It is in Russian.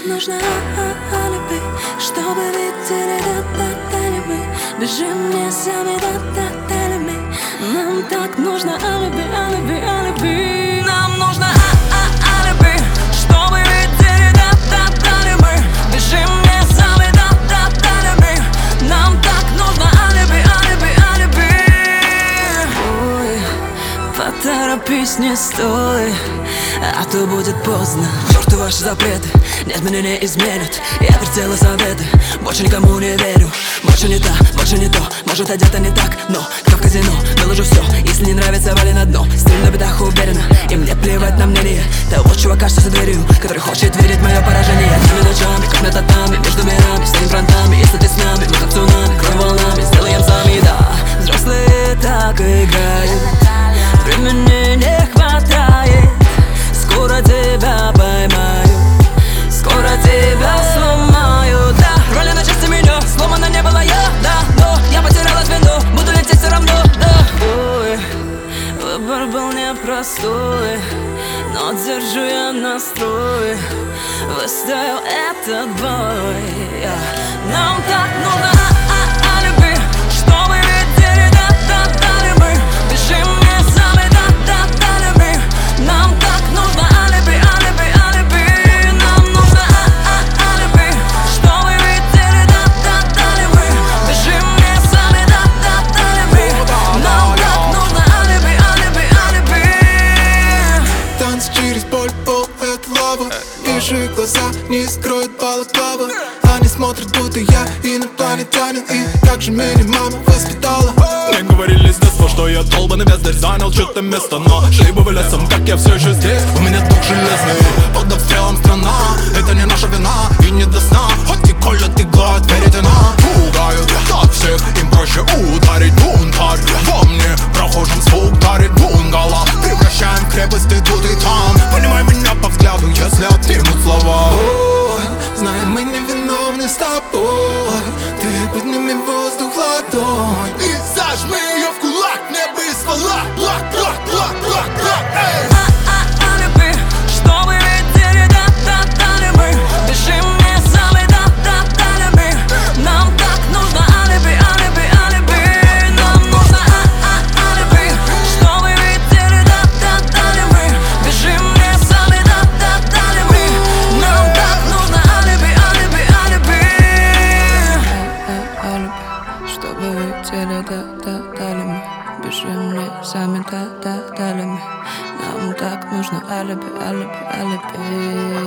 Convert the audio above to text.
нужно алиби, чтобы видели, да-да-дали мы. Бежим не сами, да-да-дали мы. Нам так нужно алиби, алиби, алиби. Нам нужно алиби, чтобы видели, да-да-дали мы. Бежим не сами, да-да-дали мы. Нам так нужно алиби, алиби, алиби. Ой, поторопись, не стой, а то будет поздно. Чёрты ваши запреты, нет, меня не изменят. Я вертела советы, больше никому не верю. Больше не та, больше не то, может одета не так. Но кто в казино, выложу все. Если не нравится, вали на дно. Стиль на бедах уверенно, и мне плевать на мнение того чувака, что за дверью, который хочет верить в мое поражение. Днями, ночами, как на татами, между мирами, стоим фронтами. Если ты с нами, мы как цунами, кроем волнами, сделаем сами, да. Взрослые так играют, времени не хватает. Скоро тебя поймаю, скоро тебя сломаю, да. Роли на части меня, сломана не была я, да. Но я потеряла звено, буду лететь все равно, да. Ой, выбор был непростой, но держу я настрой, выстоял этот бой. Нам так нужно алиби, чтобы видели, да-да-дали мы. Бежим не сами, да-да-дали мы. Нам так нужно алиби, алиби, алиби. Нам нужно алиби, чтобы видели, да-да-дали мы. Бежим не сами, да-да-дали мы. Нам так нужно алиби, алиби, алиби. Танцы через боль, пол — это лава. Вижу их глаза, не скроют балаклава. Они смотрят, будто я инопланетянин. И как же меня мама воспитала. Мне говорили с детства, что я долбанный бездарь, занял что-то место. Но шли бы вы лесом, как я все еще здесь. У меня дух железный, под обстрелом страна. Это не наша вина и не до сна. Хоть и колят иглы, веретена пугают, как всех, им проще ударить. Бунтарь во мне, прохожим звук дарит бунгало. Превращаем в крепость и тут и там. Понимай меня по взгляду, если отнимут слова. Ой, знаем, мы не виновны с тобой. Ты подними в воздух ладонь И зажми ее в кулак, небо и ствола. Блак, блак, блак, блак, блак, эй. Алиби, чтобы видели, да-да-дали мы. Бежим не сами, да-да-дали мы. Нам так нужно алиби, алиби, алиби. Нам нужно алиби, чтобы видели, да-да-дали мы. Бежим не сами, да-да-дали мы. Нам так нужно алиби, алиби, алиби. Алиби, чтобы видели, да-да-дали мы. Бежим не сами, да-да-дали мы. Нам так нужно алиби, алиби, алиби.